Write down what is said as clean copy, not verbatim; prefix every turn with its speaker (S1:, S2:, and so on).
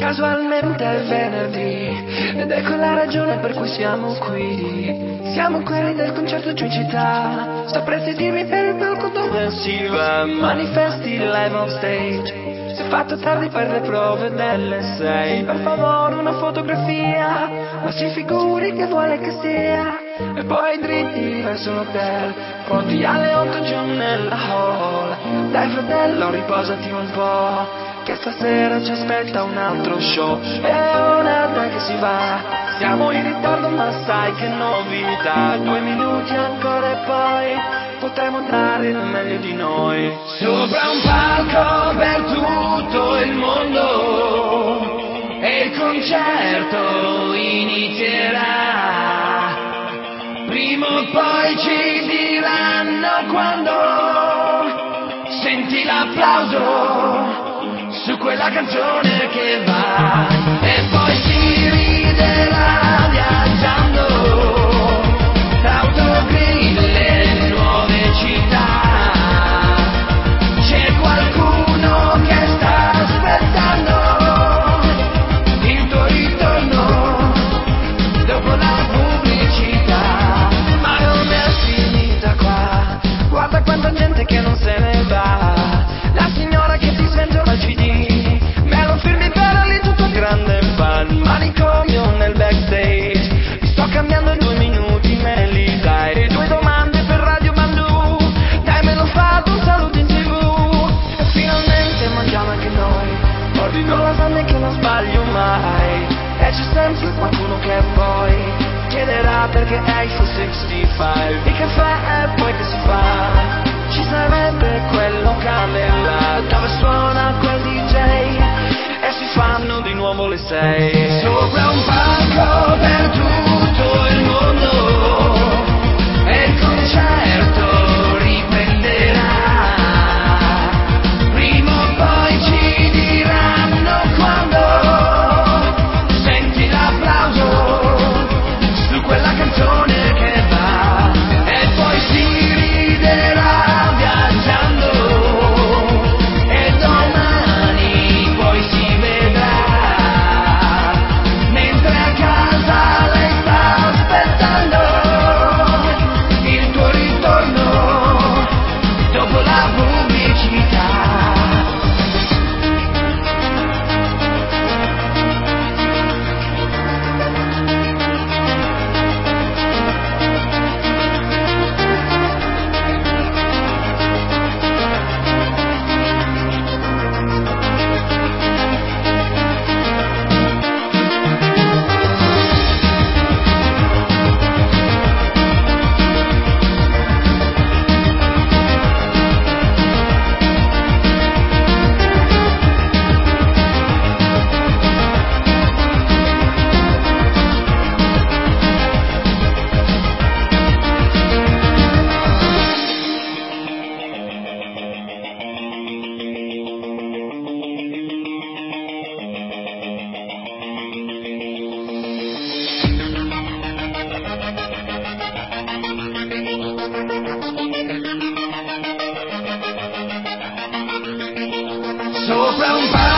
S1: Casualmente è venerdì ed ecco la ragione per cui siamo qui. Siamo quelli del concerto giù in città. Sapresti dirmi per il palco dove si va? Manifesti live on stage. Si è fatto tardi per le prove delle 6. Per favore una fotografia, ma si figuri che vuole che sia. E poi dritti verso l'hotel, pronti alle 8 giù nella hall. Dai fratello, riposati un po', che stasera ci aspetta un altro show. E ora dai che si va. Siamo in ritardo ma sai che novità. 2 minuti ancora e poi potremo dare il meglio di noi. Sopra un palco per tutto il mondo e il concerto inizierà. Prima o poi ci diranno quando senti l'applauso su quella canzone che va. E poi si riderà viaggiando tra autogrill e nuove città. C'è qualcuno che sta aspettando il tuo ritorno dopo la pubblicità. Ma non è finita qua, guarda quanta gente che non se ne va. La signora che ti sventola il CD, me lo firmi per lì tutto grande fan. Manicomio nel backstage, mi sto cambiando in 2 minuti, me li dai. 2 domande per Radio Bandù, dai me lo fate un saluto in TV. E finalmente mangiamo anche noi, ordino lasagne che non sbaglio mai. E c'è sempre qualcuno che poi chiederà perché Eiffel 65. Il caffè e poi che si fa? Ci sarebbe quel locale là dove suona quel DJ e si fanno di nuovo le 6. Sopra un palco per tutto il mondo e il concerto riprenderà. Prima o poi ci diranno quando senti l'applauso su quella canzone che va. E poi si riderà viaggiando e domani poi si vedrà, mentre a casa lei sta aspettando il tuo ritorno dopo la pubblicità. Sopra un